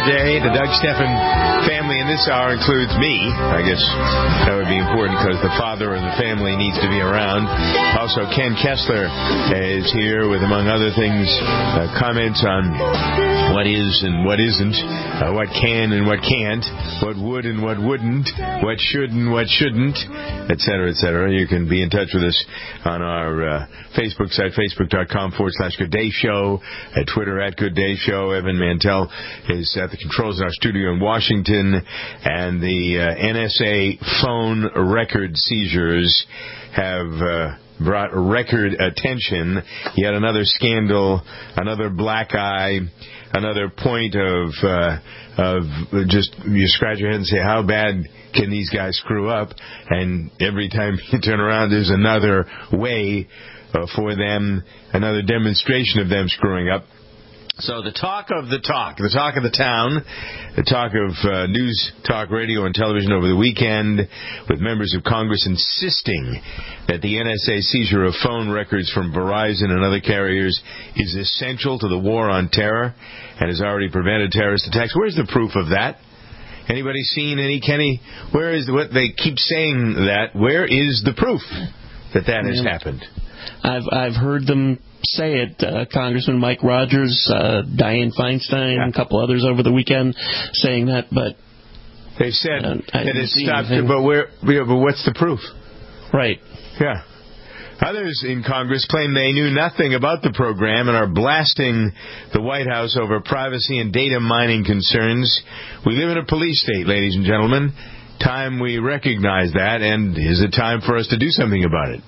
day. The Doug Stephan family in this hour includes me. I guess that would be important because the father of the family needs to be around. Also, Ken Kessler is here with, among other things, comments on what is and what isn't, what can and what can't, what would and what wouldn't, what should and what shouldn't, etc., etc. You can be in touch with us on our Facebook site, facebook.com/Good Day Show, at Twitter @Good Day Show. Evan Mantell is at the controls in our studio in Washington, and the NSA phone record seizures have brought record attention. Yet another scandal, another black eye, another point of just you scratch your head and say, how bad can these guys screw up? And every time you turn around, there's another way for them, another demonstration of them screwing up. So the talk of the talk of the town, the talk of news, talk, radio, and television over the weekend, with members of Congress insisting that the NSA seizure of phone records from Verizon and other carriers is essential to the war on terror and has already prevented terrorist attacks. Where's the proof of that? Anybody seen any, Kenny? Where is what they keep saying that? Where is the proof that has happened? I've heard them say it. Congressman Mike Rogers, Dianne Feinstein, a couple others over the weekend saying that, but they've said that it stopped. But what's the proof? Right. Yeah. Others in Congress claim they knew nothing about the program and are blasting the White House over privacy and data mining concerns. We live in a police state, ladies and gentlemen. Time we recognize that, and is it time for us to do something about it?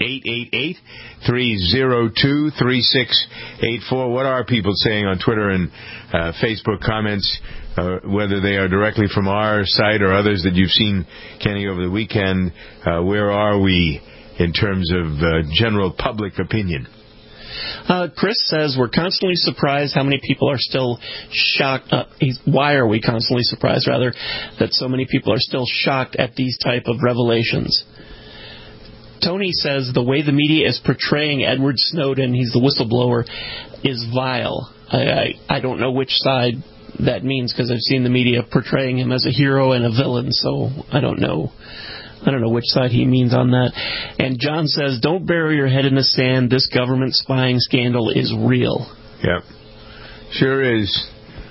888-302-3684. What are people saying on Twitter and Facebook comments, whether they are directly from our site or others that you've seen, Kenny, over the weekend? Where are we in terms of general public opinion? Chris says we're constantly surprised how many people are still shocked. Why are we constantly surprised, rather, that so many people are still shocked at these type of revelations? Tony says the way the media is portraying Edward Snowden, he's the whistleblower, is vile. I don't know which side that means because I've seen the media portraying him as a hero and a villain, so I don't know which side he means on that. And John says, don't bury your head in the sand. This government spying scandal is real. Yep. Sure is.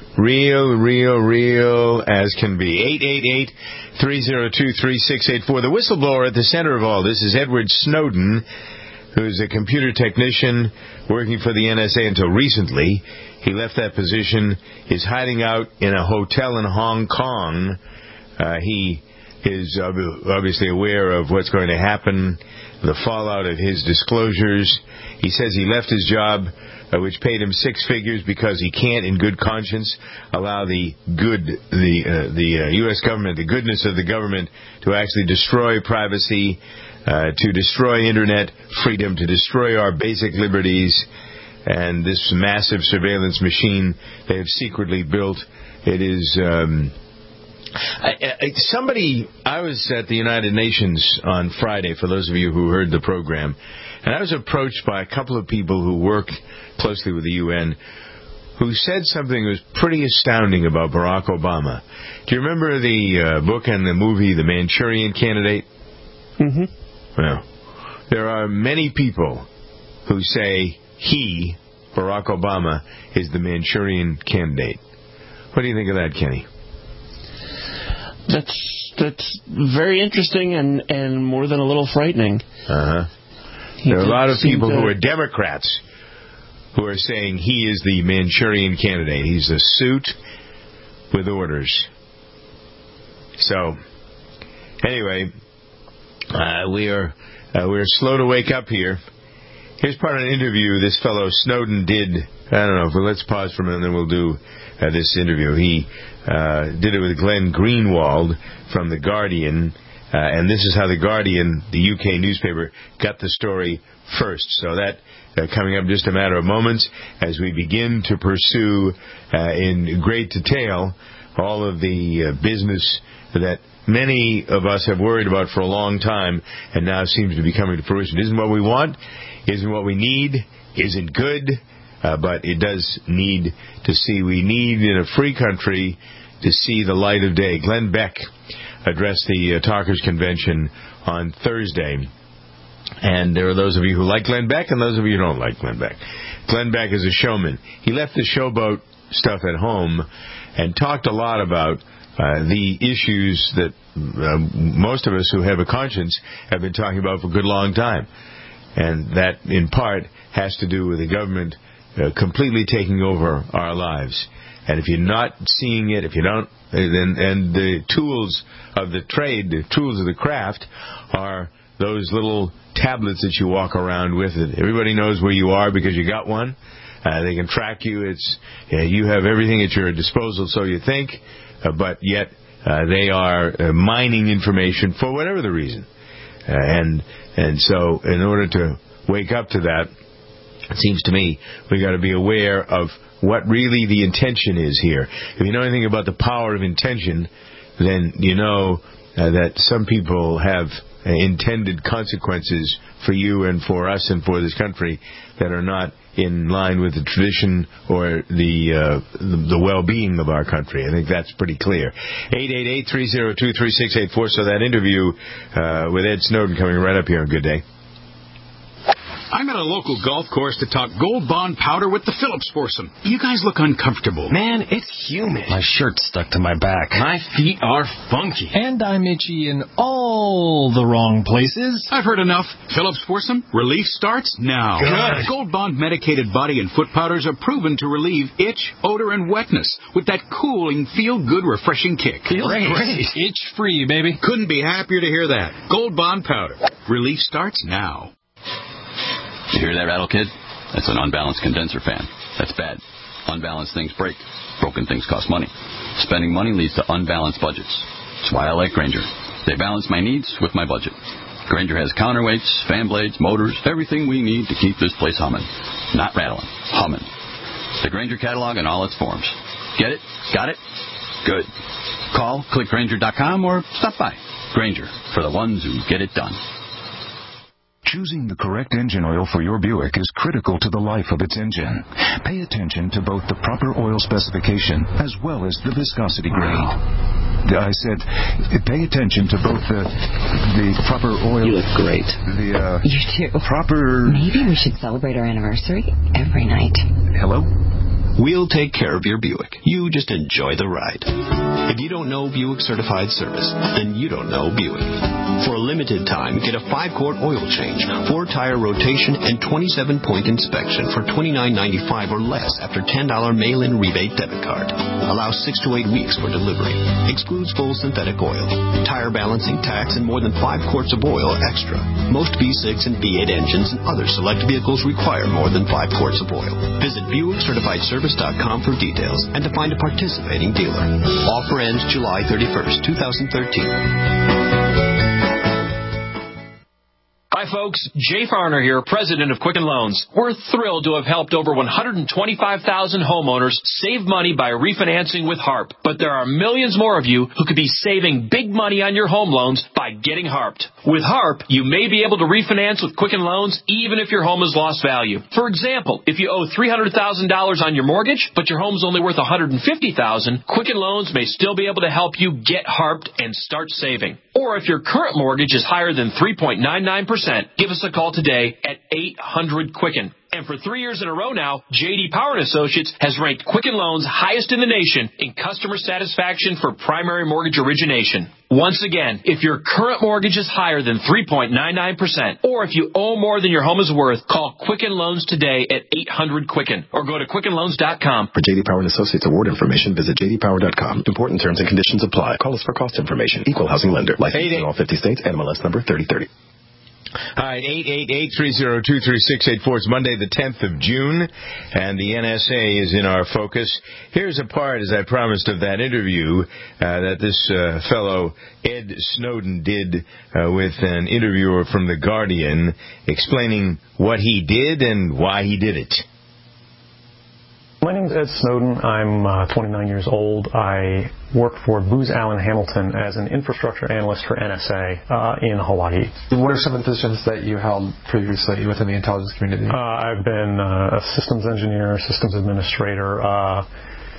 Real as can be. 888-302-3684. The whistleblower at the center of all this is Edward Snowden, who's a computer technician working for the NSA until recently. He left that position, is hiding out in a hotel in Hong Kong. He is obviously aware of what's going to happen, the fallout of his disclosures. He says he left his job, which paid him six figures, because he can't, in good conscience, allow the U.S. government, the goodness of the government, to actually destroy privacy, to destroy internet freedom, to destroy our basic liberties, and this massive surveillance machine they have secretly built. It is... I was at the United Nations on Friday, for those of you who heard the program, and I was approached by a couple of people who work closely with the UN who said something that was pretty astounding about Barack Obama. Do you remember the book and the movie The Manchurian Candidate? Mm-hmm. Well, there are many people who say he, Barack Obama, is the Manchurian Candidate. What do you think of that, Kenny? That's very interesting and more than a little frightening. Uh-huh. There are a lot of people who are Democrats who are saying he is the Manchurian Candidate. He's a suit with orders. So, anyway, we're slow to wake up here. Here's part of an interview this fellow Snowden did. I don't know, but let's pause for a minute and then we'll do this interview. He did it with Glenn Greenwald from The Guardian, and this is how The Guardian, the UK newspaper, got the story first. So that coming up in just a matter of moments as we begin to pursue in great detail all of the business that many of us have worried about for a long time and now seems to be coming to fruition. Isn't what we want, isn't what we need, isn't good, but it does need to see. We need, in a free country, to see the light of day. Glenn Beck addressed the Talkers Convention on Thursday. And there are those of you who like Glenn Beck and those of you who don't like Glenn Beck. Glenn Beck is a showman. He left the showboat stuff at home and talked a lot about the issues that most of us who have a conscience have been talking about for a good long time. And that, in part, has to do with the government completely taking over our lives. And if you're not seeing it, if you don't, and the tools of the trade, the tools of the craft are those little tablets that you walk around with. Everybody knows where you are because you got one. They can track you. You have everything at your disposal, so you think, but yet they are mining information for whatever the reason. And so in order to wake up to that, it seems to me we got to be aware of what really the intention is here. If you know anything about the power of intention, then you know that some people have intended consequences for you and for us and for this country that are not in line with the tradition or the well-being of our country. I think that's pretty clear. 888-302-3684. So that interview with Ed Snowden coming right up here on Good Day. I'm at a local golf course to talk Gold Bond powder with the Phillips foursome. You guys look uncomfortable. Man, it's humid. My shirt's stuck to my back. My feet are funky. And I'm itchy in all the wrong places. I've heard enough. Phillips foursome, relief starts now. Good. Gold Bond medicated body and foot powders are proven to relieve itch, odor, and wetness with that cooling, feel-good, refreshing kick. Feels great. Itch-free, baby. Couldn't be happier to hear that. Gold Bond powder. Relief starts now. You hear that rattle, kid? That's an unbalanced condenser fan. That's bad. Unbalanced things break. Broken things cost money. Spending money leads to unbalanced budgets. That's why I like Grainger. They balance my needs with my budget. Grainger has counterweights, fan blades, motors, everything we need to keep this place humming. Not rattling. Humming. The Grainger catalog in all its forms. Get it? Got it? Good. Call, click Grainger.com, or stop by. Grainger, for the ones who get it done. Choosing the correct engine oil for your Buick is critical to the life of its engine. Pay attention to both the proper oil specification as well as the viscosity grade. I said, pay attention to both the proper oil. You look great. You too. Proper. Maybe we should celebrate our anniversary every night. Hello? We'll take care of your Buick. You just enjoy the ride. If you don't know Buick Certified Service, then you don't know Buick. For a limited time, get a 5-quart oil change, 4-tire rotation, and 27-point inspection for $29.95 or less after $10 mail-in rebate debit card. Allows 6 to 8 weeks for delivery. Excludes full synthetic oil, tire balancing tax, and more than 5 quarts of oil extra. Most V6 and V8 engines and other select vehicles require more than 5 quarts of oil. Visit BuickCertifiedService.com for details and to find a participating dealer. Offer ends July 31st, 2013. Hi, folks. Jay Farner here, president of Quicken Loans. We're thrilled to have helped over 125,000 homeowners save money by refinancing with HARP. But there are millions more of you who could be saving big money on your home loans by getting HARPed. With HARP, you may be able to refinance with Quicken Loans even if your home has lost value. For example, if you owe $300,000 on your mortgage, but your home's only worth $150,000, Quicken Loans may still be able to help you get HARPed and start saving. Or if your current mortgage is higher than 3.99%, give us a call today at 800-QUICKEN. And for 3 years in a row now, J.D. Power & Associates has ranked Quicken Loans highest in the nation in customer satisfaction for primary mortgage origination. Once again, if your current mortgage is higher than 3.99%, or if you owe more than your home is worth, call Quicken Loans today at 800-QUICKEN or go to QuickenLoans.com. For J.D. Power & Associates award information, visit jdpower.com. Important terms and conditions apply. Call us for cost information. Equal housing lender. Licensed in all 50 states. NMLS number 3030. All right, 888-302-3684. It's Monday, the 10th of June, and the NSA is in our focus. Here's a part, as I promised, of that interview that this fellow Ed Snowden did with an interviewer from The Guardian, explaining what he did and why he did it. My name is Ed Snowden. I'm 29 years old. I work for Booz Allen Hamilton as an infrastructure analyst for NSA in Hawaii. What are some of the positions that you held previously within the intelligence community? I've been a systems engineer, systems administrator,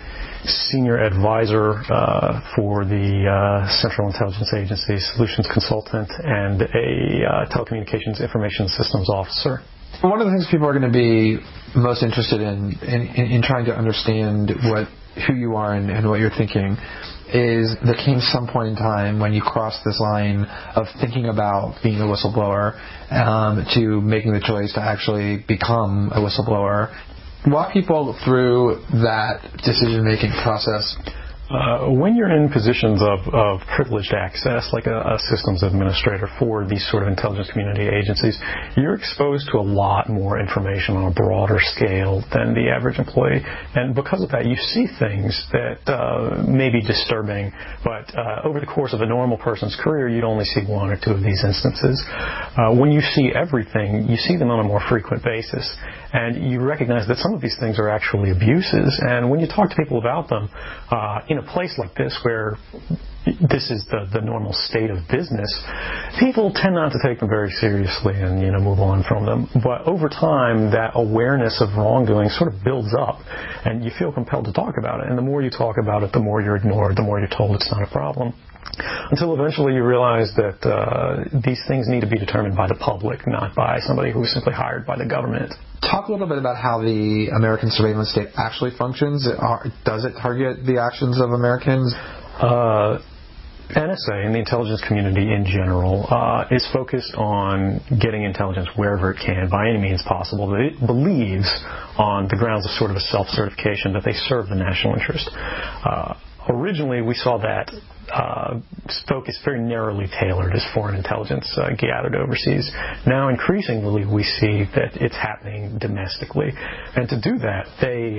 senior advisor for the Central Intelligence Agency, solutions consultant, and a telecommunications information systems officer. One of the things people are going to be most interested in trying to understand who you are and what you're thinking is there came some point in time when you crossed this line of thinking about being a whistleblower to making the choice to actually become a whistleblower. Walk people through that decision-making process. When you're in positions of privileged access, like a systems administrator for these sort of intelligence community agencies, you're exposed to a lot more information on a broader scale than the average employee. And because of that, you see things that may be disturbing, but over the course of a normal person's career, you'd only see one or two of these instances. When you see everything, you see them on a more frequent basis. And you recognize that some of these things are actually abuses. And when you talk to people about them, in a place like this where this is the normal state of business, people tend not to take them very seriously and move on from them. But over time, that awareness of wrongdoing sort of builds up, and you feel compelled to talk about it. And the more you talk about it, the more you're ignored, the more you're told it's not a problem. Until eventually you realize that these things need to be determined by the public, not by somebody who is simply hired by the government. Talk a little bit about how the American surveillance state actually functions. Does it target the actions of Americans? NSA and the intelligence community in general is focused on getting intelligence wherever it can by any means possible. That it believes, on the grounds of sort of a self-certification, that they serve the national interest. Originally, we saw that focus very narrowly tailored as foreign intelligence gathered overseas. Now, increasingly, we see that it's happening domestically. And to do that,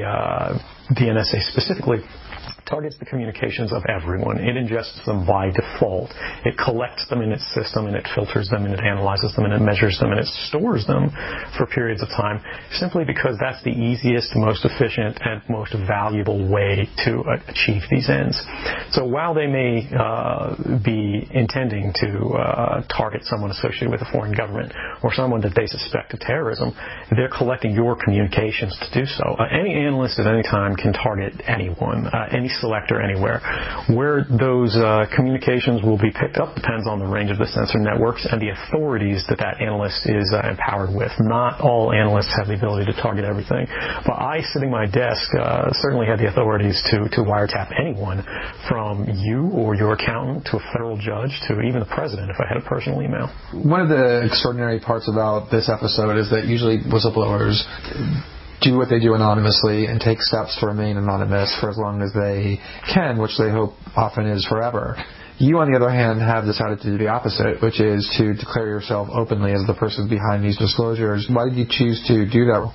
the NSA specifically targets the communications of everyone. It ingests them by default. It collects them in its system, and it filters them, and it analyzes them, and it measures them, and it stores them for periods of time, simply because that's the easiest, most efficient, and most valuable way to achieve these ends. So while they may be intending to target someone associated with a foreign government or someone that they suspect of terrorism, they're collecting your communications to do so. Any analyst at any time can target anyone, any selector anywhere. Where those communications will be picked up depends on the range of the sensor networks and the authorities that analyst is empowered with. Not all analysts have the ability to target everything. But I, sitting at my desk, certainly had the authorities to wiretap anyone, from you or your accountant to a federal judge to even the president if I had a personal email. One of the extraordinary parts about this episode is that usually whistleblowers do what they do anonymously and take steps to remain anonymous for as long as they can, which they hope often is forever. You, on the other hand, have decided to do the opposite, which is to declare yourself openly as the person behind these disclosures. Why did you choose to do that?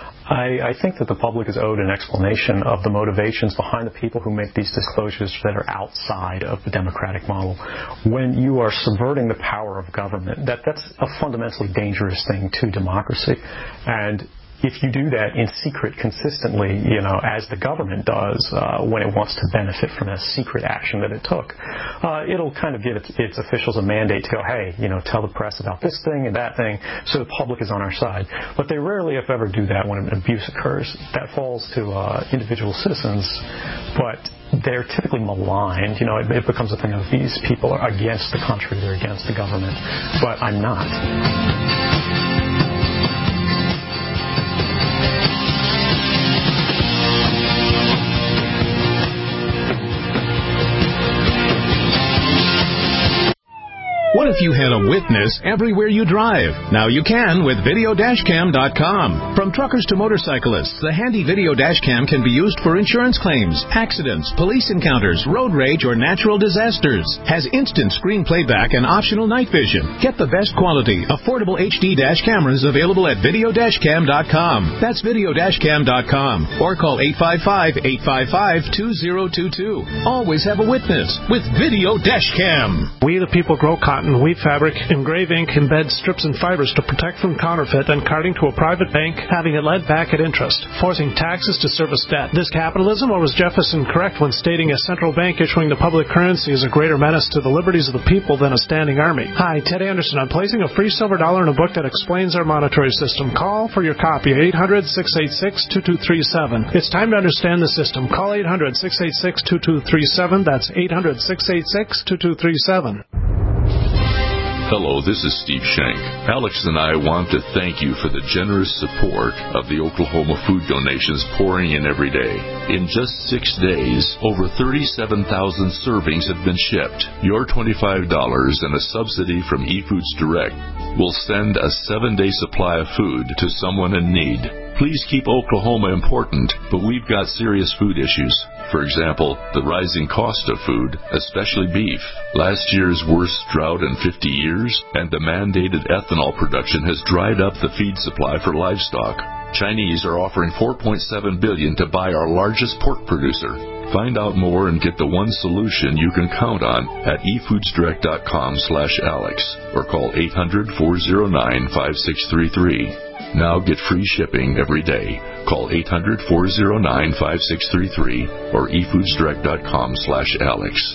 I think that the public is owed an explanation of the motivations behind the people who make these disclosures that are outside of the democratic model. When you are subverting the power of government, that's a fundamentally dangerous thing to democracy. And if you do that in secret consistently, as the government does when it wants to benefit from a secret action that it took, it'll kind of give its officials a mandate to go, hey, tell the press about this thing and that thing, so the public is on our side. But they rarely, if ever, do that when an abuse occurs. That falls to individual citizens, but they're typically maligned. It becomes a thing of these people are against the country, they're against the government, but I'm not. What if you had a witness everywhere you drive? Now you can with Video-Cam.com. From truckers to motorcyclists, the handy Video Dashcam can be used for insurance claims, accidents, police encounters, road rage, or natural disasters. Has instant screen playback and optional night vision. Get the best quality, affordable HD dash cameras available at Video-Cam.com. That's Video-Cam.com. Or call 855-855-2022. Always have a witness with Video Dashcam. We the people grow cotton weave fabric, engrave ink, embed strips and fibers to protect from counterfeit, and carting to a private bank, having it led back at interest, forcing taxes to service debt. This capitalism, or was Jefferson correct when stating a central bank issuing the public currency is a greater menace to the liberties of the people than a standing army? Hi, Ted Anderson. I'm placing a free silver dollar in a book that explains our monetary system. Call for your copy, 800-686-2237. It's time to understand the system. Call 800-686-2237. That's 800-686-2237. Hello, this is Steve Shank. Alex and I want to thank you for the generous support of the Oklahoma food donations pouring in every day. In just 6 days, over 37,000 servings have been shipped. Your $25 and a subsidy from eFoods Direct will send a 7-day supply of food to someone in need. Please keep Oklahoma important, but we've got serious food issues. For example, the rising cost of food, especially beef, last year's worst drought in 50 years, and the mandated ethanol production has dried up the feed supply for livestock. Chinese are offering $4.7 billion to buy our largest pork producer. Find out more and get the one solution you can count on at efoodsdirect.com/Alex or call 800-409-5633. Now get free shipping every day. Call 800-409-5633 or efoodsdirect.com/Alex.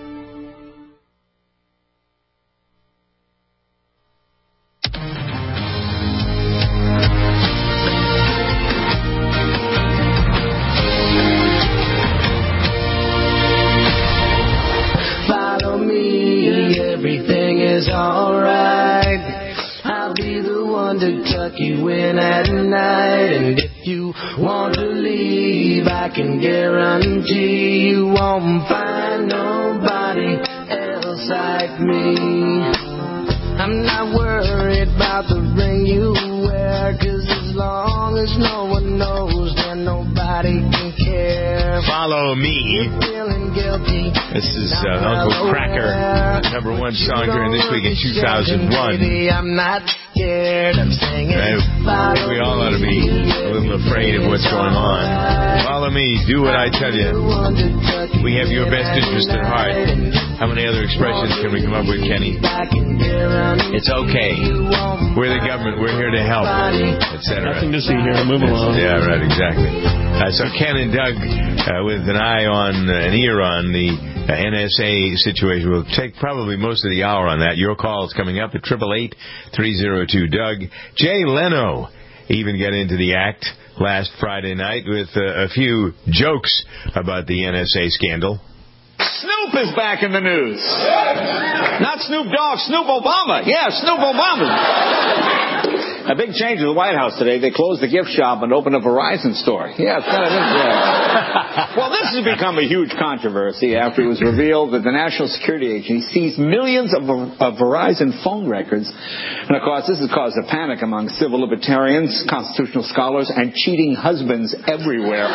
Follow me, everything is alright. I'll be the one to tuck you in at night. And if you want to leave, I can guarantee you won't find nobody else like me. I'm not worried about the ring you wear, 'cause as long as no one knows, then nobody can care. Follow me. Feeling guilty. This is Uncle Cracker, #1 song during this week in 2001. I'm not scared. I'm singing. We all ought to be a little afraid of what's going on. Follow me. Do what I tell you. We have your best interest at heart. How many other expressions can we come up with, Kenny? It's okay. We're the government. We're here to help, etc. Nothing to see here. Move along. Yeah, right. Exactly. So Ken and Doug, with an eye on, an ear on the NSA situation. We'll take probably most of the hour on that. Your call is coming up at 888-302-DOUG. Jay Leno even got into the act last Friday night with a few jokes about the NSA scandal. Snoop is back in the news. Not Snoop Dogg, Snoop Obama. Yeah, Snoop Obama. A big change in the White House today. They closed the gift shop and opened a Verizon store. Yeah, it's kind of interesting. Well, this has become a huge controversy after it was revealed that the National Security Agency seized millions of Verizon phone records. And, of course, this has caused a panic among civil libertarians, constitutional scholars, and cheating husbands everywhere.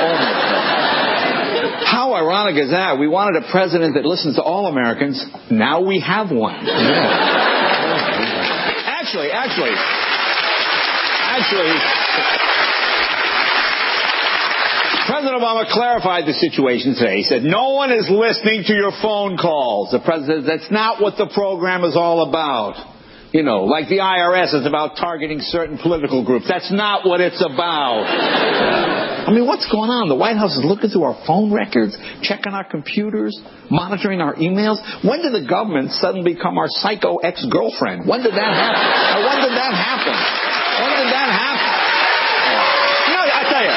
How ironic is that? We wanted a president that listens to all Americans. Now we have one. Actually, President Obama clarified the situation today. He said, no one is listening to your phone calls. The president said, that's not what the program is all about. You know, like the IRS is about targeting certain political groups. That's not what it's about. I mean, what's going on? The White House is looking through our phone records, checking our computers, monitoring our emails. When did the government suddenly become our psycho ex-girlfriend? When did that happen? When did that happen? You know, I tell you,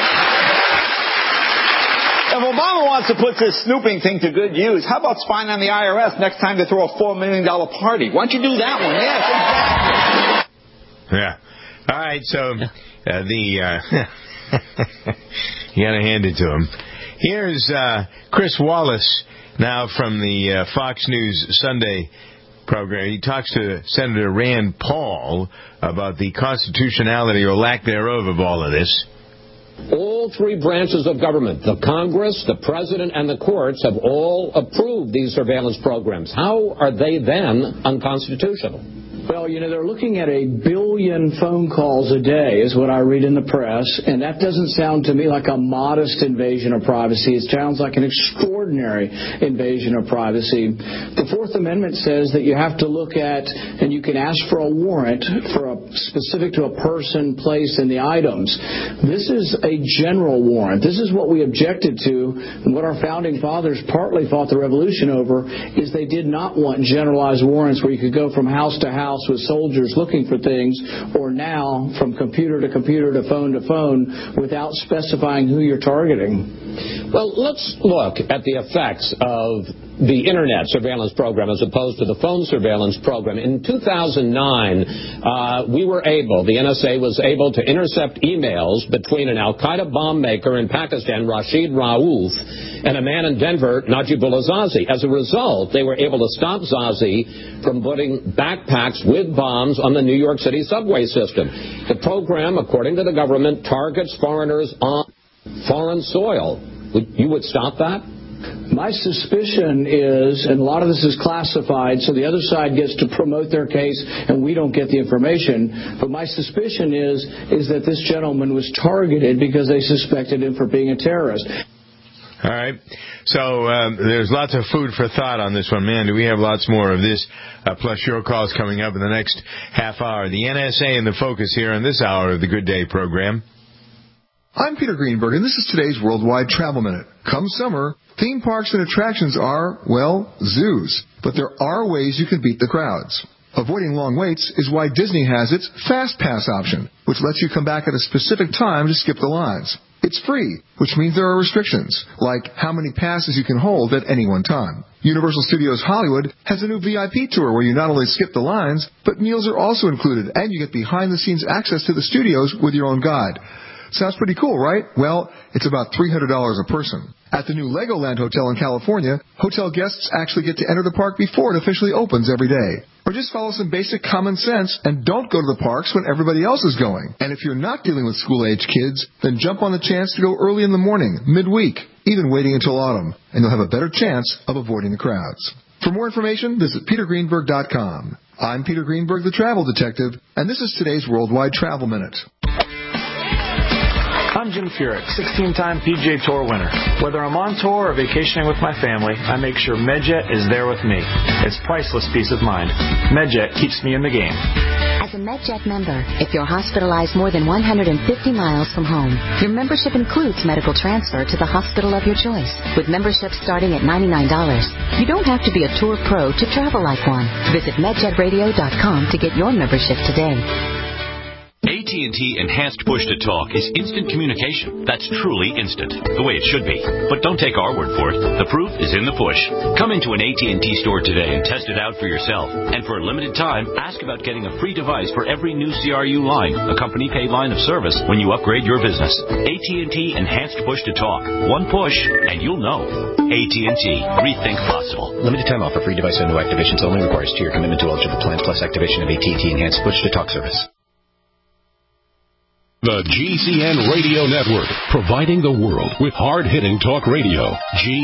if Obama wants to put this snooping thing to good use, how about spying on the IRS next time they throw a $4 million party? Why don't you do that one? Yes, exactly. Yeah. All right, so you got to hand it to him. Here's Chris Wallace now from the Fox News Sunday program. He talks to Senator Rand Paul about the constitutionality or lack thereof of all of this. All three branches of government, the Congress, the President, and the courts, have all approved these surveillance programs. How are they then unconstitutional? Well, they're looking at 1 billion phone calls a day is what I read in the press, and that doesn't sound to me like a modest invasion of privacy. It sounds like an extraordinary invasion of privacy. The Fourth Amendment says that you have to look at, and you can ask for a warrant specific to a person, place, and the items. This is a general warrant. This is what we objected to, and what our founding fathers partly fought the revolution over, is they did not want generalized warrants where you could go from house to house with soldiers looking for things, or now from computer to computer to phone without specifying who you're targeting. Well, let's look at the effects of the Internet surveillance program as opposed to the phone surveillance program. In 2009, the NSA was able to intercept emails between an al-Qaeda bomb maker in Pakistan, Rashid Rauf, and a man in Denver, Najibullah Zazi. As a result, they were able to stop Zazi from putting backpacks with bombs on the New York City subway system. The program, according to the government, targets foreigners on foreign soil. You would stop that? My suspicion is, and a lot of this is classified, so the other side gets to promote their case and we don't get the information, but my suspicion is that this gentleman was targeted because they suspected him for being a terrorist. All right. So there's lots of food for thought on this one. Man, do we have lots more of this, plus your calls coming up in the next half hour. The NSA in the focus here in this hour of the Good Day program. I'm Peter Greenberg, and this is today's Worldwide Travel Minute. Come summer, theme parks and attractions are, well, zoos. But there are ways you can beat the crowds. Avoiding long waits is why Disney has its Fast Pass option, which lets you come back at a specific time to skip the lines. It's free, which means there are restrictions, like how many passes you can hold at any one time. Universal Studios Hollywood has a new VIP tour where you not only skip the lines, but meals are also included, and you get behind-the-scenes access to the studios with your own guide. Sounds pretty cool, right? Well, it's about $300 a person. At the new Legoland Hotel in California, hotel guests actually get to enter the park before it officially opens every day. Or just follow some basic common sense and don't go to the parks when everybody else is going. And if you're not dealing with school-age kids, then jump on the chance to go early in the morning, midweek, even waiting until autumn, and you'll have a better chance of avoiding the crowds. For more information, visit petergreenberg.com. I'm Peter Greenberg, the travel detective, and this is today's Worldwide Travel Minute. I'm Jim Furyk, 16-time PGA Tour winner. Whether I'm on tour or vacationing with my family, I make sure MedJet is there with me. It's priceless peace of mind. MedJet keeps me in the game. As a MedJet member, if you're hospitalized more than 150 miles from home, your membership includes medical transfer to the hospital of your choice. With membership starting at $99, you don't have to be a tour pro to travel like one. Visit MedJetRadio.com to get your membership today. AT&T Enhanced Push-to-Talk is instant communication that's truly instant, the way it should be. But don't take our word for it. The proof is in the push. Come into an AT&T store today and test it out for yourself. And for a limited time, ask about getting a free device for every new CRU line, a company-paid line of service, when you upgrade your business. AT&T Enhanced Push-to-Talk. One push, and you'll know. AT&T. Rethink possible. Limited time offer. Free device and new activations only. Requires 2-year commitment to eligible plans plus activation of AT&T Enhanced Push-to-Talk service. The GCN Radio Network, providing the world with hard-hitting talk radio.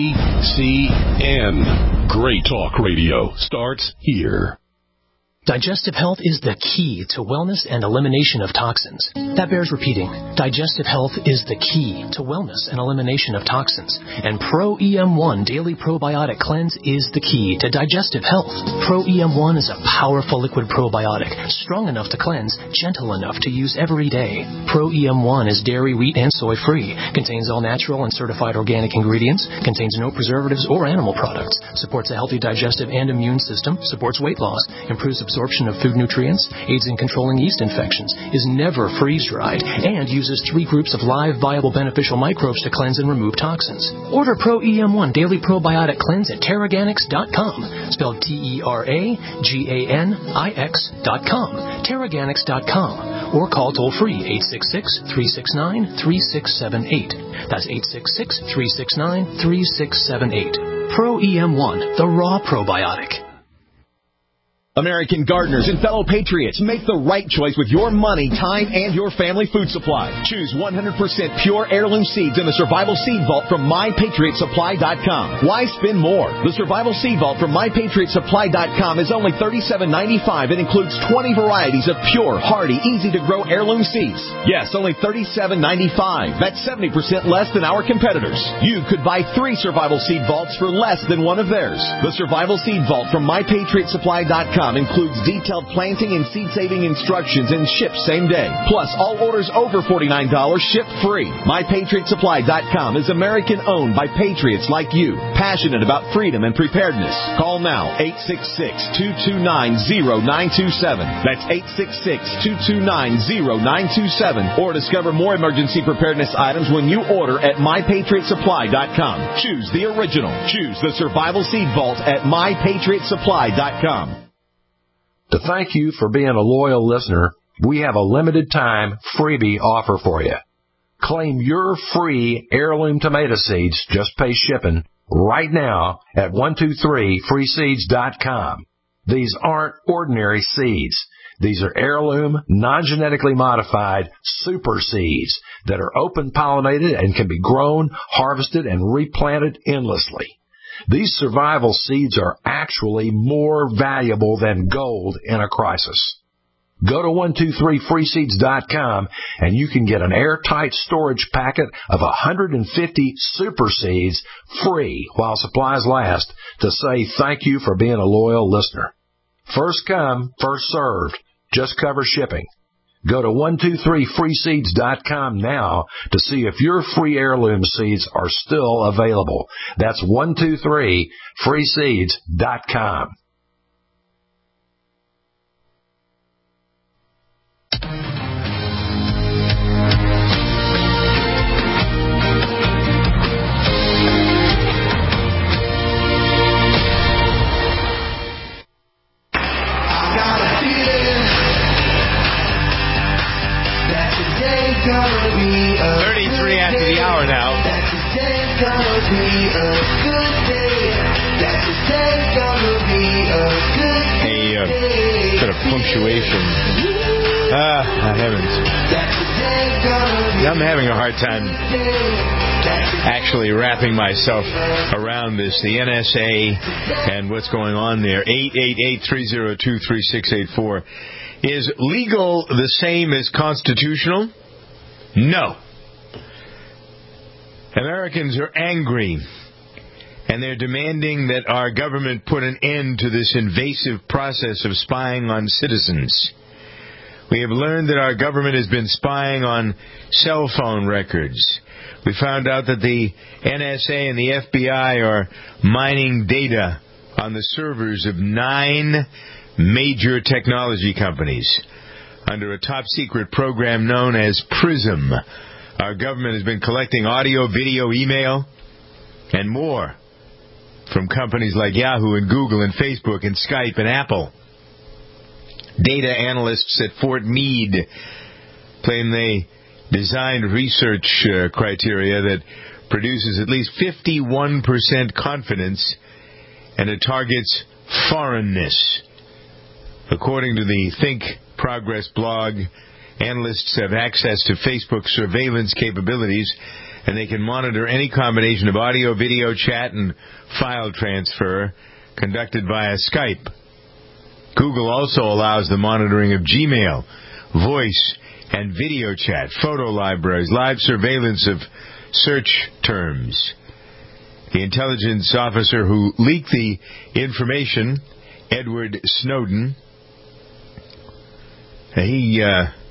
GCN. Great talk radio starts here. Digestive health is the key to wellness and elimination of toxins. That bears repeating. Digestive health is the key to wellness and elimination of toxins. And Pro-EM1 Daily Probiotic Cleanse is the key to digestive health. Pro-EM1 is a powerful liquid probiotic, strong enough to cleanse, gentle enough to use every day. Pro-EM1 is dairy, wheat, and soy-free, contains all natural and certified organic ingredients, contains no preservatives or animal products, supports a healthy digestive and immune system, supports weight loss, improves absorption of food nutrients, aids in controlling yeast infections, is never freeze-dried, and uses 3 groups of live, viable, beneficial microbes to cleanse and remove toxins. Order Pro-EM1 Daily Probiotic Cleanse at Teraganix.com, spelled Teraganix.com, Teraganix.com, or call toll-free 866-369-3678. That's 866-369-3678. Pro-EM1, the raw probiotic. American gardeners and fellow patriots, make the right choice with your money, time, and your family food supply. Choose 100% pure heirloom seeds in the Survival Seed Vault from MyPatriotSupply.com. Why spend more? The Survival Seed Vault from MyPatriotSupply.com is only $37.95 and includes 20 varieties of pure, hardy, easy-to-grow heirloom seeds. Yes, only $37.95. That's 70% less than our competitors. You could buy 3 Survival Seed Vaults for less than one of theirs. The Survival Seed Vault from MyPatriotSupply.com includes detailed planting and seed-saving instructions and ships same day. Plus, all orders over $49 ship free. MyPatriotSupply.com is American-owned by patriots like you, passionate about freedom and preparedness. Call now, 866-229-0927. That's 866-229-0927. Or discover more emergency preparedness items when you order at MyPatriotSupply.com. Choose the original. Choose the Survival Seed Vault at MyPatriotSupply.com. To thank you for being a loyal listener, we have a limited time freebie offer for you. Claim your free heirloom tomato seeds, just pay shipping, right now at 123freeseeds.com. These aren't ordinary seeds. These are heirloom, non-genetically modified super seeds that are open-pollinated and can be grown, harvested, and replanted endlessly. These survival seeds are actually more valuable than gold in a crisis. Go to 123freeseeds.com and you can get an airtight storage packet of 150 super seeds free while supplies last to say thank you for being a loyal listener. First come, first served. Just cover shipping. Go to 123freeseeds.com now to see if your free heirloom seeds are still available. That's 123freeseeds.com. Gonna be 33 after the hour now. That's today's gonna be a good day. That's today's gonna be a good day. A bit of punctuation. Heavens. I'm having a hard time actually wrapping myself around this. The NSA and what's going on there. 888-302-3684. Is legal the same as constitutional? No. Americans are angry, and they're demanding that our government put an end to this invasive process of spying on citizens. We have learned that our government has been spying on cell phone records. We found out that the NSA and the FBI are mining data on the servers of 9 major technology companies. Under a top-secret program known as PRISM, our government has been collecting audio, video, email, and more from companies like Yahoo and Google and Facebook and Skype and Apple. Data analysts at Fort Meade claim they designed research criteria that produces at least 51% confidence and it targets foreignness. According to the Think Progress blog, analysts have access to Facebook surveillance capabilities, and they can monitor any combination of audio, video, chat, and file transfer conducted via Skype. Google also allows the monitoring of Gmail, voice, and video chat, photo libraries, live surveillance of search terms. The intelligence officer who leaked the information, Edward Snowden, he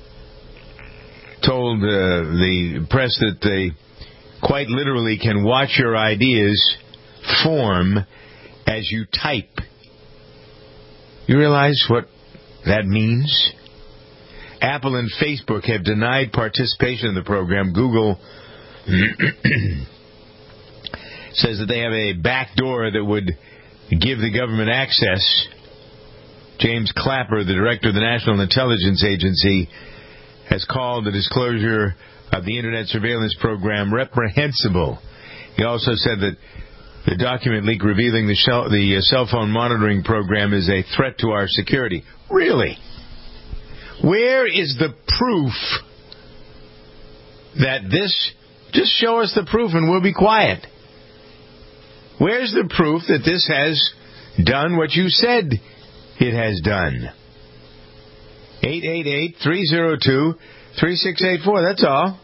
told the press that they quite literally can watch your ideas form as you type. You realize what that means? Apple and Facebook have denied participation in the program. Google says that they have a back door that would give the government access. James Clapper, the director of the National Intelligence Agency, has called the disclosure of the Internet surveillance program reprehensible. He also said that The document leak revealing the cell phone monitoring program is a threat to our security. Really? Where is the proof that this... Just show us the proof and we'll be quiet. Where's the proof that this has done what you said it has done? 888-302-3684. That's all.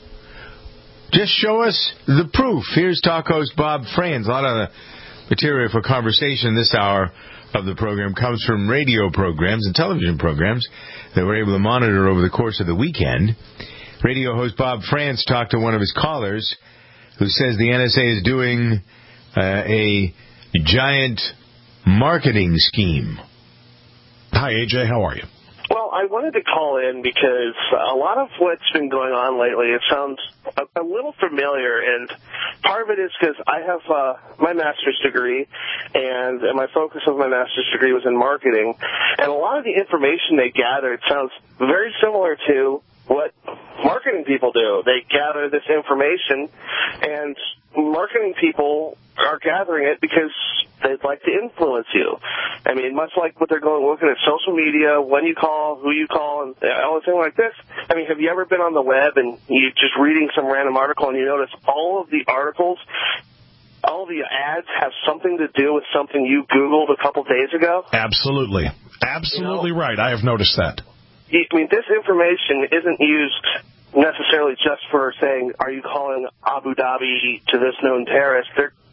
Just show us the proof. Here's talk host Bob Frantz. A lot of the material for conversation this hour of the program comes from radio programs and television programs that we're able to monitor over the course of the weekend. Radio host Bob Frantz talked to one of his callers who says the NSA is doing a giant marketing scheme. Hi, AJ. How are you? Well, I wanted to call in because a lot of what's been going on lately, it sounds a little familiar, and part of it is because I have my master's degree, and my focus of my master's degree was in marketing, and a lot of the information they gathered sounds very similar to what marketing people do. They gather this information, and marketing people are gathering it because they'd like to influence you. I mean, much like what they're looking at social media, when you call, who you call, and everything like this. I mean, have you ever been on the web and you're just reading some random article and you notice all of the articles, all the ads have something to do with something you Googled a couple days ago? Absolutely. Absolutely right. I have noticed that. I mean, this information isn't used necessarily just for saying, are you calling Abu Dhabi to this known terrorist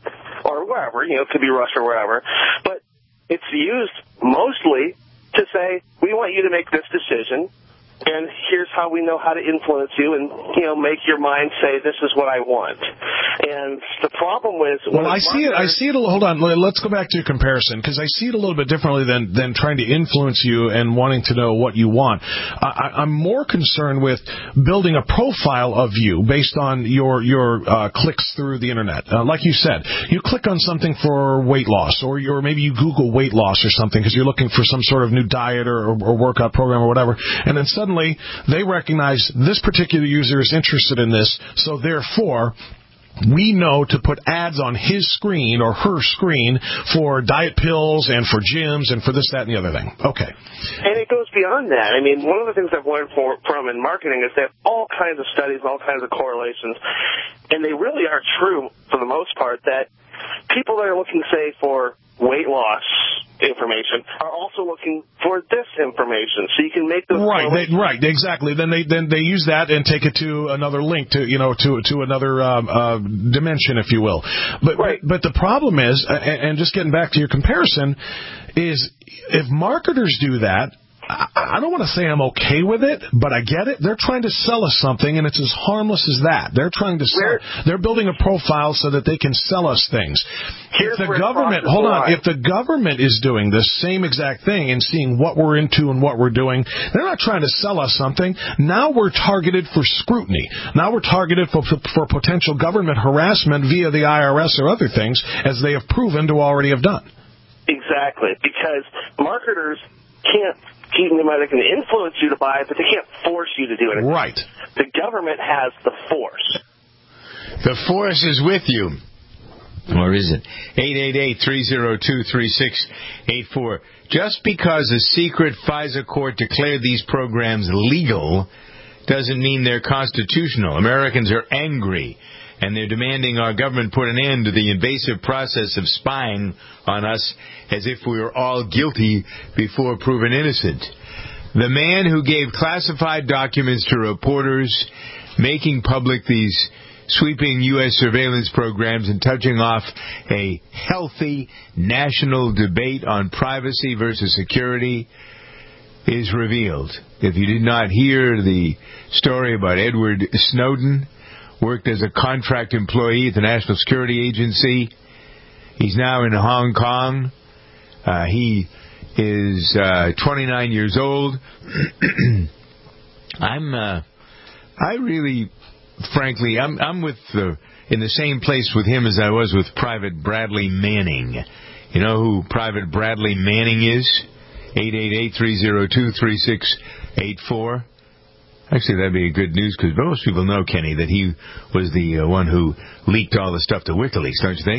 or wherever, it could be Russia or wherever. But it's used mostly to say, we want you to make this decision, and here's how we know how to influence you and, make your mind say, this is what I want. And the problem with... Well, I see it, hold on, let's go back to your comparison, because I see it a little bit differently than trying to influence you and wanting to know what you want. I'm more concerned with building a profile of you based on your clicks through the Internet. Like you said, you click on something for weight loss, or maybe you Google weight loss or something because you're looking for some sort of new diet or workout program or whatever, and then suddenly they recognize this particular user is interested in this, so therefore we know to put ads on his screen or her screen for diet pills and for gyms and for this, that, and the other thing. Okay. And it goes beyond that. I mean, one of the things I've learned from in marketing is they have all kinds of studies, all kinds of correlations, and they really are true for the most part that people that are looking, say, for weight loss information are also looking for this information, so you can make those right, exactly. Then they use that and take it to another link to another dimension, if you will. But the problem is, and just getting back to your comparison, is if marketers do that, I don't want to say I'm okay with it, but I get it. They're trying to sell us something, and it's as harmless as that. They're trying to sell. They're building a profile so that they can sell us things. If the government is doing the same exact thing and seeing what we're into and what we're doing, they're not trying to sell us something. Now we're targeted for scrutiny. Now we're targeted for potential government harassment via the IRS or other things, as they have proven to already have done. Exactly, because marketers can't. They can influence you to buy it, but they can't force you to do it. Right. The government has the force. The force is with you. Or is it? 888-302-3684. Just because a secret FISA court declared these programs legal doesn't mean they're constitutional. Americans are angry, and they're demanding our government put an end to the invasive process of spying on us as if we were all guilty before proven innocent. The man who gave classified documents to reporters, making public these sweeping U.S. surveillance programs and touching off a healthy national debate on privacy versus security, is revealed. If you did not hear the story about Edward Snowden, worked as a contract employee at the National Security Agency. He's now in Hong Kong. He is 29 years old. I'm in the same place with him as I was with Private Bradley Manning. You know who Private Bradley Manning is? 888-302-3684. Actually, that'd be good news, because most people know, Kenny, that he was the one who leaked all the stuff to WikiLeaks, don't you think?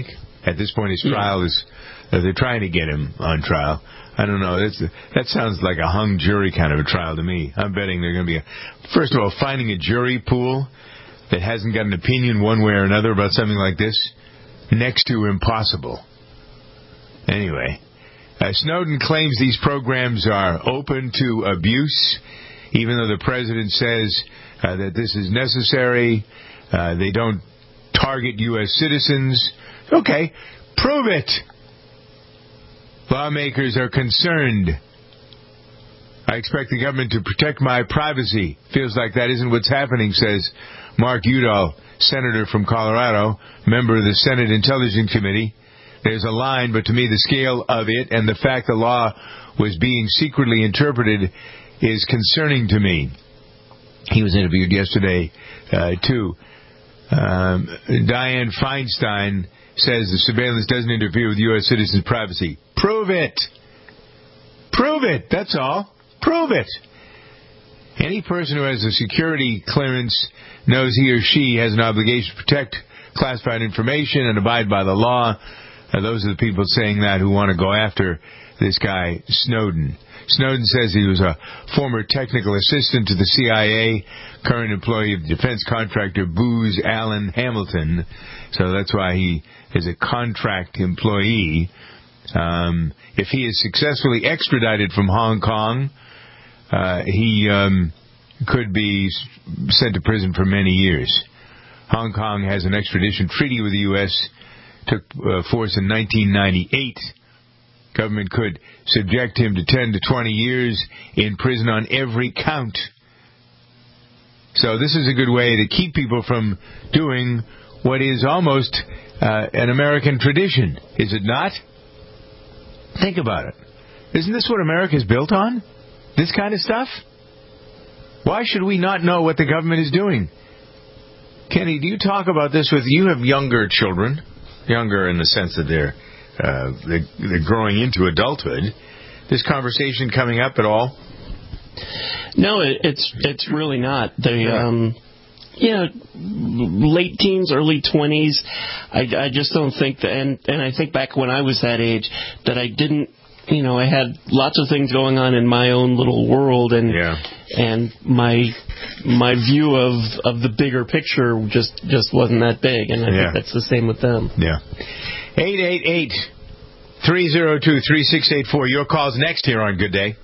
At this point, his trial is... they're trying to get him on trial. I don't know. That sounds like a hung jury kind of a trial to me. I'm betting they're going to be... First of all, finding a jury pool that hasn't got an opinion one way or another about something like this, next to impossible. Anyway, Snowden claims these programs are open to abuse, even though the president says that this is necessary. They don't target U.S. citizens. Okay, prove it. Lawmakers are concerned. I expect the government to protect my privacy. Feels like that isn't what's happening, says Mark Udall, senator from Colorado, member of the Senate Intelligence Committee. There's a line, but to me the scale of it and the fact the law was being secretly interpreted is concerning to me. He was interviewed yesterday, too. Dianne Feinstein says the surveillance doesn't interfere with U.S. citizens' privacy. Prove it. Prove it. That's all. Prove it. Any person who has a security clearance knows he or she has an obligation to protect classified information and abide by the law. Those are the people saying that who want to go after this guy, Snowden. Snowden says he was a former technical assistant to the CIA, current employee of defense contractor Booz Allen Hamilton. So that's why he is a contract employee. If he is successfully extradited from Hong Kong, he could be sent to prison for many years. Hong Kong has an extradition treaty with the U.S., took force in 1998. Government could subject him to 10 to 20 years in prison on every count. So this is a good way to keep people from doing what is almost an American tradition, is it not? Think about it. Isn't this what America is built on? This kind of stuff? Why should we not know what the government is doing? Kenny, do you talk about this with... You have younger children. Younger in the sense that they're growing into adulthood. This conversation coming up at all? No, it's really not. Late teens, early 20s. I just don't think that. And I think back when I was that age, that I didn't. I had lots of things going on in my own little world, and my view of the bigger picture just wasn't that big, and I think that's the same with them. Yeah. 888-302-3684. Your call's next here on Good Day.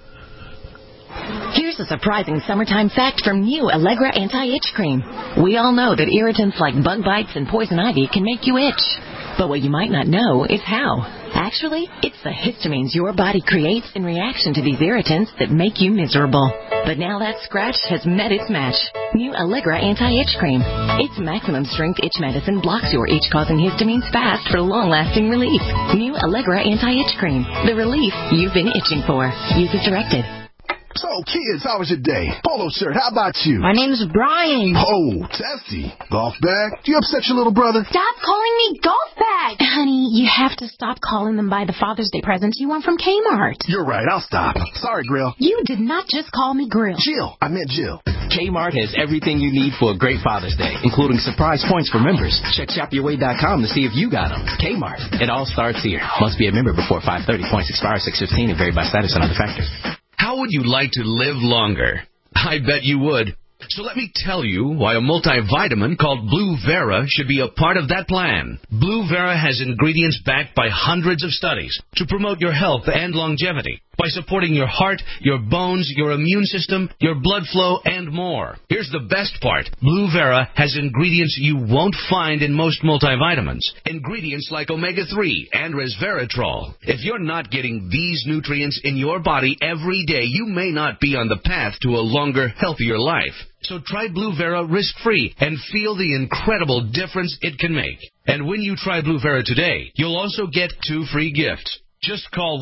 Here's a surprising summertime fact from new Allegra Anti-Itch Cream. We all know that irritants like bug bites and poison ivy can make you itch. But what you might not know is how. Actually, it's the histamines your body creates in reaction to these irritants that make you miserable. But now that scratch has met its match. New Allegra Anti-Itch Cream. Its maximum strength itch medicine blocks your itch-causing histamines fast for long-lasting relief. New Allegra Anti-Itch Cream. The relief you've been itching for. Use as directed. So, kids, how was your day? Polo shirt, how about you? My name's Brian. Oh, testy. Golf bag? Do you upset your little brother? Stop calling me golf bag. Honey, you have to stop calling them by the Father's Day presents you want from Kmart. You're right, I'll stop. Sorry, Grill. You did not just call me Grill. Jill, I meant Jill. Kmart has everything you need for a great Father's Day, including surprise points for members. Check ShopYourWay.com to see if you got them. Kmart. It all starts here. Must be a member before 5/30. Points expire 6/15 and vary by status and other factors. How would you like to live longer? I bet you would. So let me tell you why a multivitamin called Blue Vera should be a part of that plan. Blue Vera has ingredients backed by hundreds of studies to promote your health and longevity by supporting your heart, your bones, your immune system, your blood flow, and more. Here's the best part. Blue Vera has ingredients you won't find in most multivitamins. Ingredients like omega-3 and resveratrol. If you're not getting these nutrients in your body every day, you may not be on the path to a longer, healthier life. So try Blue Vera risk-free and feel the incredible difference it can make. And when you try Blue Vera today, you'll also get 2 free gifts. Just call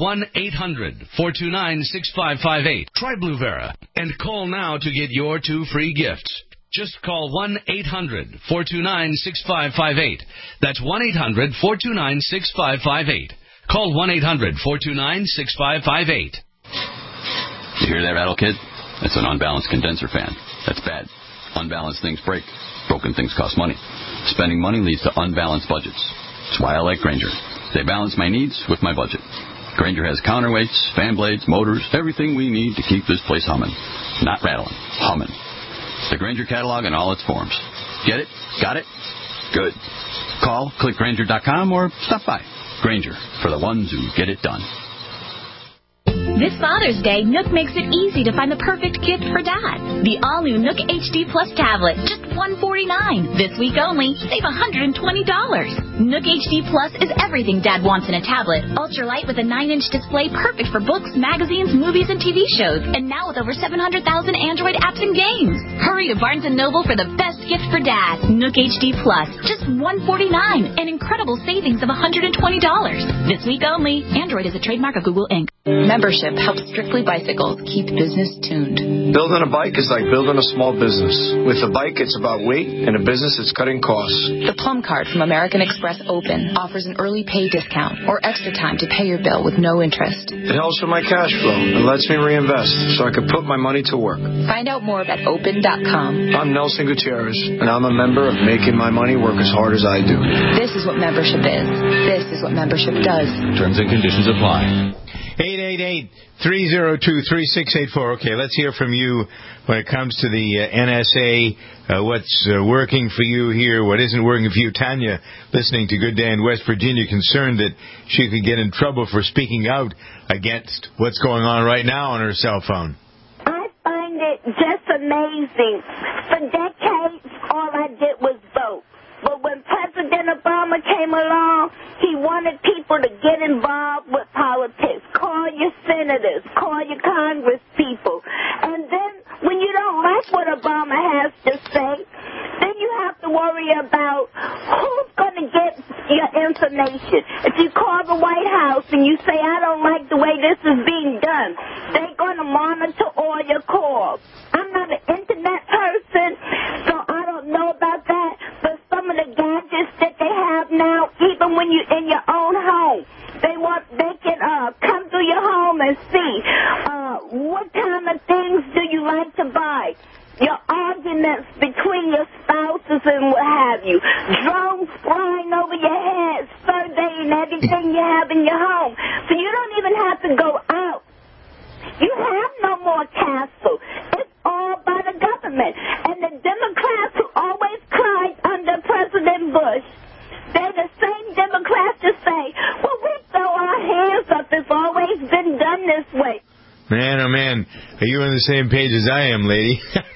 1-800-429-6558. Try Blue Vera and call now to get your 2 free gifts. Just call 1-800-429-6558. That's 1-800-429-6558. Call 1-800-429-6558. You hear that rattle, kid? That's an unbalanced condenser fan. That's bad. Unbalanced things break. Broken things cost money. Spending money leads to unbalanced budgets. That's why I like Grainger. They balance my needs with my budget. Grainger has counterweights, fan blades, motors, everything we need to keep this place humming. Not rattling, humming. The Grainger catalog in all its forms. Get it? Got it? Good. Call, click Grainger.com, or stop by. Grainger, for the ones who get it done. This Father's Day, Nook makes it easy to find the perfect gift for Dad. The all-new Nook HD Plus tablet, just $149. This week only, save $120. Nook HD Plus is everything Dad wants in a tablet. Ultralight with a 9-inch display, perfect for books, magazines, movies, and TV shows. And now with over 700,000 Android apps and games. Hurry to Barnes & Noble for the best gift for Dad. Nook HD Plus, just $149. An incredible savings of $120. This week only. Android is a trademark of Google Inc. Membership helps Strictly Bicycles keep business tuned. Building a bike is like building a small business. With a bike, it's about weight, and a business, it's cutting costs. The Plum Card from American Express Open offers an early pay discount or extra time to pay your bill with no interest. It helps with my cash flow and lets me reinvest so I can put my money to work. Find out more at open.com. I'm Nelson Gutierrez, and I'm a member of making my money work as hard as I do. This is what membership is. This is what membership does. Terms and conditions apply. 888-302-3684. Okay, let's hear from you when it comes to the NSA. What's working for you here? What isn't working for you? Tanya, listening to Good Day in West Virginia, concerned that she could get in trouble for speaking out against what's going on right now on her cell phone. I find it just amazing. For decades, all I did was vote. But when President Obama came along, he wanted people to get involved with politics. Call your senators, call your Congress people. And then when you don't like what Obama has to say, then you have to worry about who's going to get your information. If you call the White House and you say, I don't like the way this is being done, they're going to monitor all your calls. I'm not an internet person, so I don't know about that, but some of the gadgets that they have now, even when you're in your own home, they can come through your home and see what kind of things do you like to buy. Your arguments between your spouses and what have you. Drones flying over your head, surveying everything you have in your home. So you don't even have to go out. You have no more castle. It's all by the government. And the Democrats who always cried under President Bush, they're the same Democrats that say, well, we throw our hands up. It's always been done this way. Man, oh man, are you on the same page as I am, lady?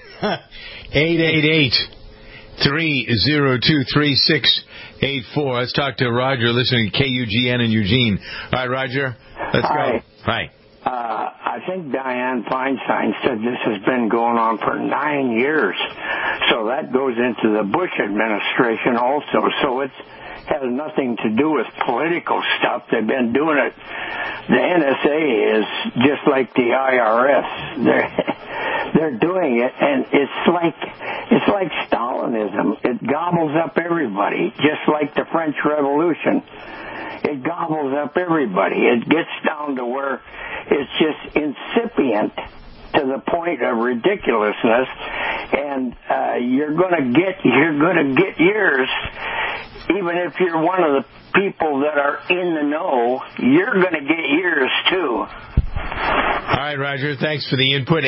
888-302-3684. Let's talk to Roger, listening to KUGN in Eugene. All right, Roger, let's go. Hi. I think Dianne Feinstein said this has been going on for 9 years. So that goes into the Bush administration also. So it has nothing to do with political stuff. They've been doing it. The NSA is just like the IRS. They're doing it, and it's like Stalinism. It gobbles up everybody, just like the French Revolution. It gobbles up everybody. It gets down to where it's just incipient to the point of ridiculousness, and you're going to get yours. Even if you're one of the people that are in the know, you're going to get yours too. All right, Roger, thanks for the input.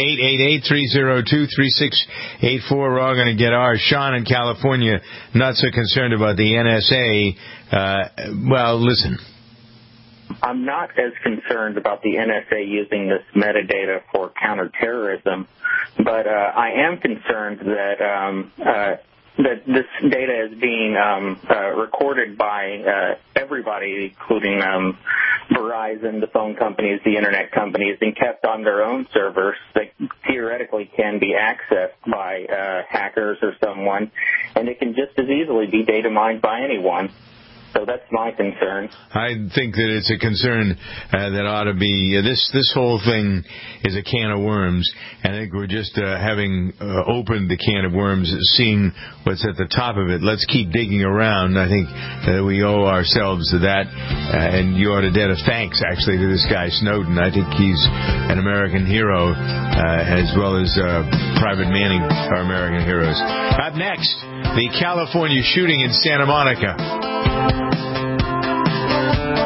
888-302-3684. We're all going to get ours. Sean in California, not so concerned about the NSA. Well, listen. I'm not as concerned about the NSA using this metadata for counterterrorism, but I am concerned that that this data is being recorded by everybody, including Verizon, the phone companies, the internet companies, and kept on their own servers that theoretically can be accessed by hackers or someone, and it can just as easily be data mined by anyone. So that's my concern. I think that it's a concern that ought to be. This whole thing is a can of worms. I think we're just having opened the can of worms, seeing what's at the top of it. Let's keep digging around. I think that we owe ourselves to that, and you ought to debt a thanks, actually, to this guy Snowden. I think he's an American hero, as well as Private Manning are American heroes. Up next, the California shooting in Santa Monica.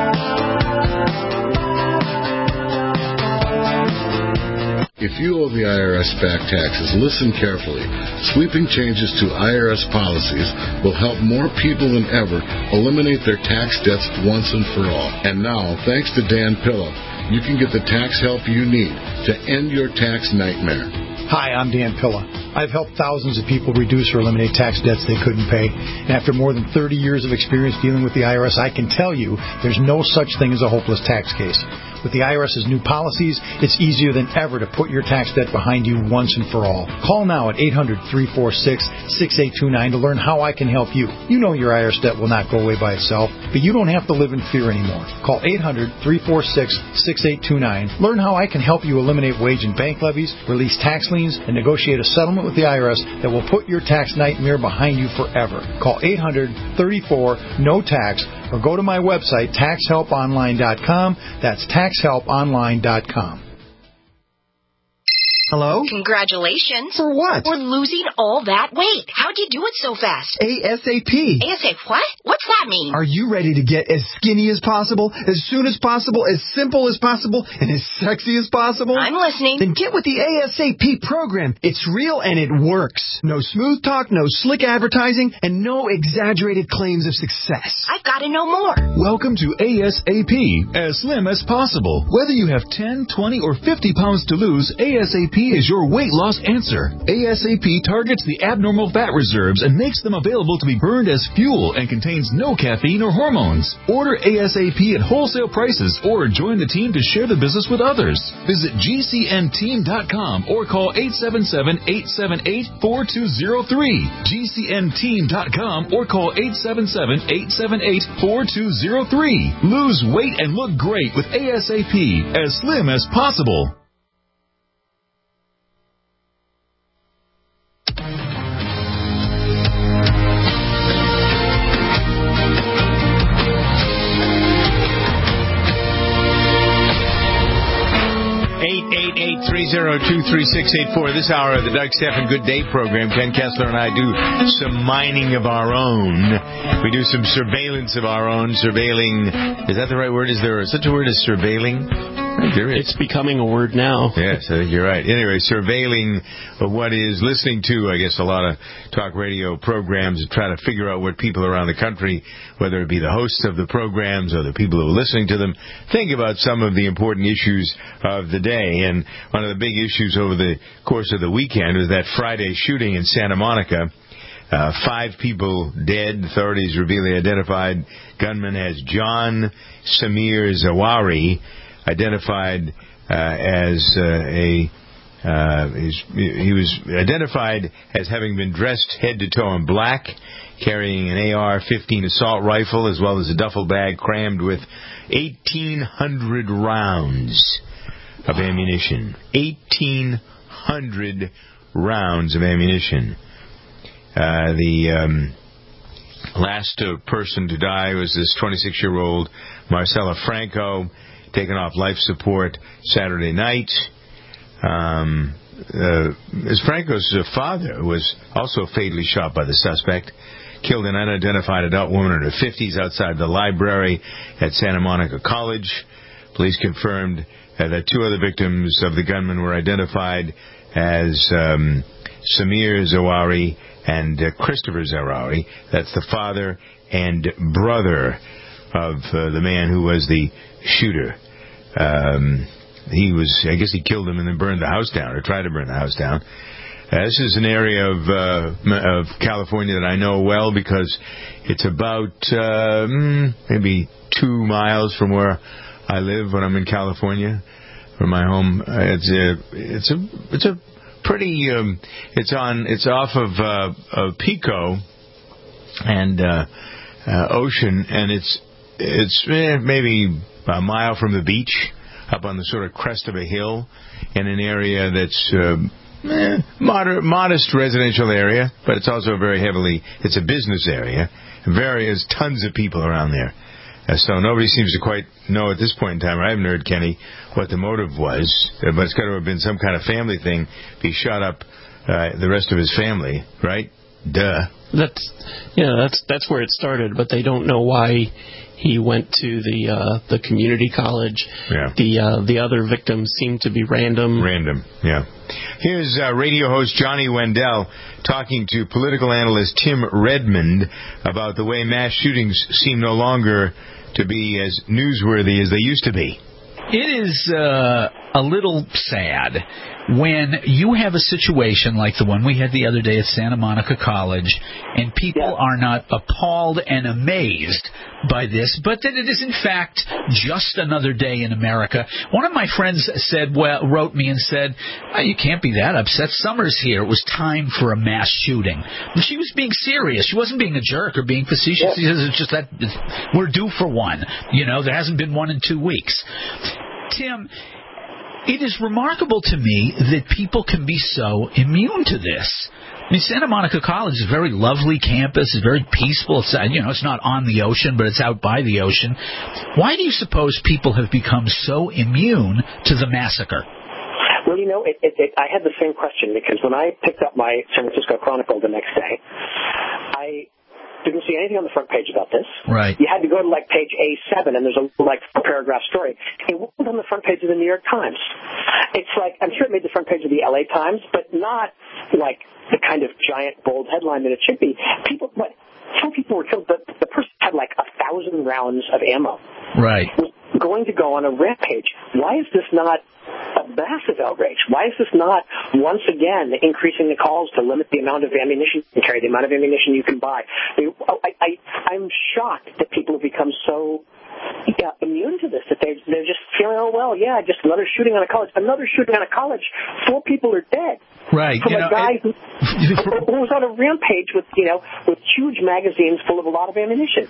If you owe the IRS back taxes, listen carefully. Sweeping changes to IRS policies will help more people than ever eliminate their tax debts once and for all. And now, thanks to Dan Pilla, you can get the tax help you need to end your tax nightmare. Hi, I'm Dan Pilla. I've helped thousands of people reduce or eliminate tax debts they couldn't pay. And after more than 30 years of experience dealing with the IRS, I can tell you there's no such thing as a hopeless tax case. With the IRS's new policies, it's easier than ever to put your tax debt behind you once and for all. Call now at 800-346-6829 to learn how I can help you. You know your IRS debt will not go away by itself, but you don't have to live in fear anymore. Call 800-346-6829. Learn how I can help you eliminate wage and bank levies, release tax liens, and negotiate a settlement with the IRS that will put your tax nightmare behind you forever. Call 800-34-NO-TAX or go to my website, taxhelponline.com. That's taxhelponline.com. Hello? Congratulations. For what? For losing all that weight. How'd you do it so fast? ASAP. ASAP what? What's that mean? Are you ready to get as skinny as possible, as soon as possible, as simple as possible, and as sexy as possible? I'm listening. Then get with the ASAP program. It's real and it works. No smooth talk, no slick advertising, and no exaggerated claims of success. I've got to know more. Welcome to ASAP, as slim as possible. Whether you have 10, 20, or 50 pounds to lose, ASAP is your weight loss answer. ASAP targets the abnormal fat reserves and makes them available to be burned as fuel and contains no caffeine or hormones. Order ASAP at wholesale prices or join the team to share the business with others. Visit GCNteam.com or call 877-878-4203. GCNteam.com or call 877-878-4203. Lose weight and look great with ASAP, as slim as possible. 888-302-3684. This hour of the Doug Stephan Good Day program, Ken Kessler and I do some mining of our own. We do some surveillance of our own. Surveilling, is that the right word? Is there such a word as surveilling? There is. It's becoming a word now. Yes, I think you're right. Anyway, surveilling what is, listening to, I guess, a lot of talk radio programs and trying to figure out what people around the country, whether it be the hosts of the programs or the people who are listening to them, think about some of the important issues of the day. And one of the big issues over the course of the weekend was that Friday shooting in Santa Monica. 5 people dead. Authorities reveal the identified gunman as John Samir Zawahiri, identified he was identified as having been dressed head to toe in black, carrying an AR-15 assault rifle as well as a duffel bag crammed with 1,800 rounds of ammunition. 1,800 rounds of ammunition. The last person to die was this 26-year-old Marcela Franco, taken off life support Saturday night. As Franco's father was also fatally shot by the suspect, killed an unidentified adult woman in her 50s outside the library at Santa Monica College. Police confirmed that 2 other victims of the gunman were identified as Samir Zawahiri and Christopher Zawahiri. That's the father and brother of the man who was the shooter. I guess he killed him and then burned the house down, or tried to burn the house down. This is an area of California that I know well because it's about maybe 2 miles from where I live when I'm in California, from my home. It's a pretty it's off of Pico and Ocean, and it's maybe a mile from the beach, up on the sort of crest of a hill, in an area that's modest residential area, but it's also it's a business area. There's tons of people around there. So nobody seems to quite know at this point in time, or I haven't heard, Kenny, what the motive was, but it's got to have been some kind of family thing. He shot up the rest of his family, right? Duh. That's where it started, but they don't know why he went to the community college. Yeah. The other victims seem to be random. Yeah. Here's radio host Johnny Wendell talking to political analyst Tim Redmond about the way mass shootings seem no longer to be as newsworthy as they used to be. It is a little sad when you have a situation like the one we had the other day at Santa Monica College, and people are not appalled and amazed by this, but that it is in fact just another day in America. One of my friends wrote me and said, you can't be that upset. Summer's here. It was time for a mass shooting. And she was being serious. She wasn't being a jerk or being facetious. She says it's just that we're due for one. There hasn't been one in 2 weeks. Tim, it is remarkable to me that people can be so immune to this. I mean, Santa Monica College is a very lovely campus. It's very peaceful. It's, it's not on the ocean, but it's out by the ocean. Why do you suppose people have become so immune to the massacre? Well, I had the same question because when I picked up my San Francisco Chronicle the next day, I didn't see anything on the front page about this. Right. You had to go to page A7 and there's a paragraph story. It wasn't on the front page of the New York Times. It's I'm sure it made the front page of the LA Times, but not the kind of giant bold headline that it should be. Some people were killed, but the person had 1,000 rounds of ammo. Right. Going to go on a rampage. Why is this not a massive outrage? Why is this not, once again, increasing the calls to limit the amount of ammunition you can carry, the amount of ammunition you can buy? I'm shocked that people have become so immune to this, that they're just feeling, just another shooting on a college. Another shooting on a college. 4 people are dead. Right. From a guy who was on a rampage with huge magazines full of a lot of ammunition.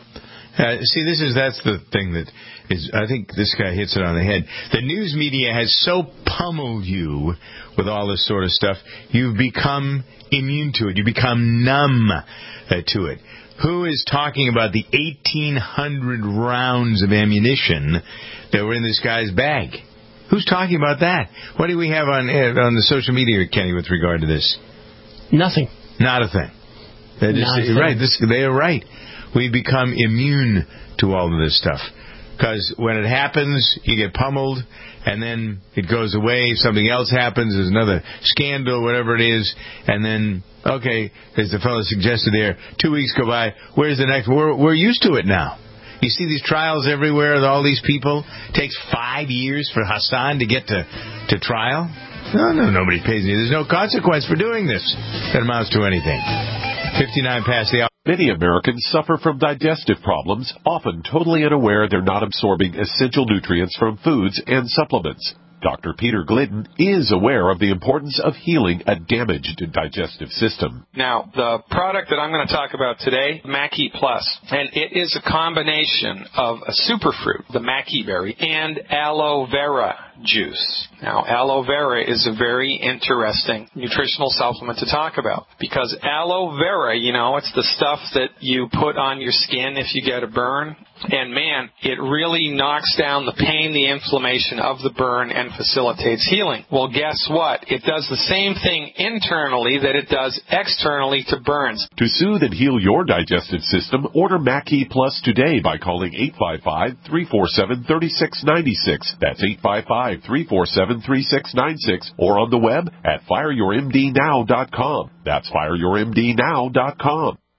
That's the thing that is, I think this guy hits it on the head. The news media has so pummeled you with all this sort of stuff, you've become immune to it. You become numb to it. Who is talking about the 1,800 rounds of ammunition that were in this guy's bag? Who's talking about that? What do we have on the social media, Kenny, with regard to this? Nothing. Not a thing. Right. They are right. We become immune to all of this stuff. Because when it happens, you get pummeled, and then it goes away, something else happens, there's another scandal, whatever it is, and then, okay, as the fellow suggested there, 2 weeks go by, where's the next? We're used to it now. You see these trials everywhere with all these people. It takes 5 years for Hassan to get to trial. No, nobody pays me. There's no consequence for doing this that amounts to anything. 59 past the hour. Many Americans suffer from digestive problems, often totally unaware they're not absorbing essential nutrients from foods and supplements. Dr. Peter Glidden is aware of the importance of healing a damaged digestive system. Now, the product that I'm going to talk about today, Mackey Plus, and it is a combination of a superfruit, the Mackey berry, and aloe vera juice. Now, aloe vera is a very interesting nutritional supplement to talk about because aloe vera, it's the stuff that you put on your skin if you get a burn. And man, it really knocks down the pain, the inflammation of the burn and facilitates healing. Well, guess what? It does the same thing internally that it does externally to burns. To soothe and heal your digestive system, order Mackey Plus today by calling 855-347-3696. That's 855-347-3696 or on the web at fireyourmdnow.com. That's fireyourmdnow.com.